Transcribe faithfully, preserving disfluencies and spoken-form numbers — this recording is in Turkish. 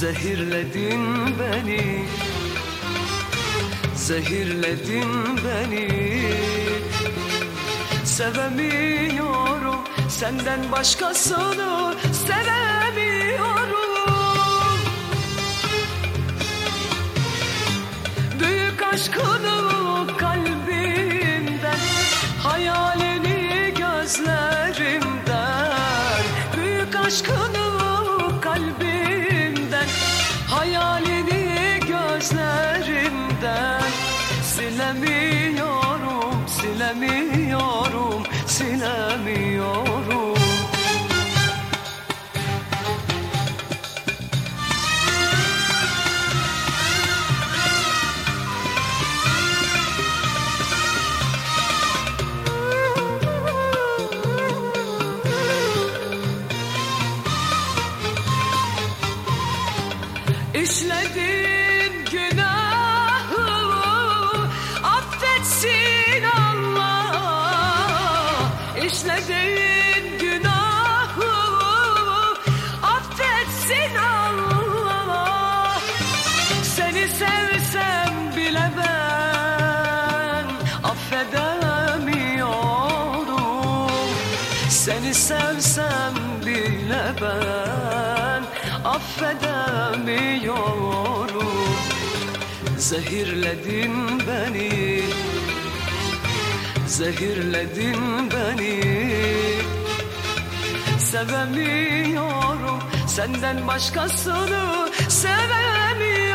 Zehirledin beni, zehirledin beni. Sevemiyorum senden başkasını, sevemiyorum. Büyük aşkını kalbimden, hayalini gözlerimden. Büyük aşkını kalbimden, hayalini gözlerimden. Silemiyorum, silemiyorum, silemiyorum. İşledin günahı, affetsin Allah. İşledin günahı, affetsin Allah. Seni sevsem bile ben affedemiyorum. Seni sevsem bile ben affedemiyorum. Zehirledin beni, zehirledin beni. Sevemiyorum senden başkasını, sevemiyorum.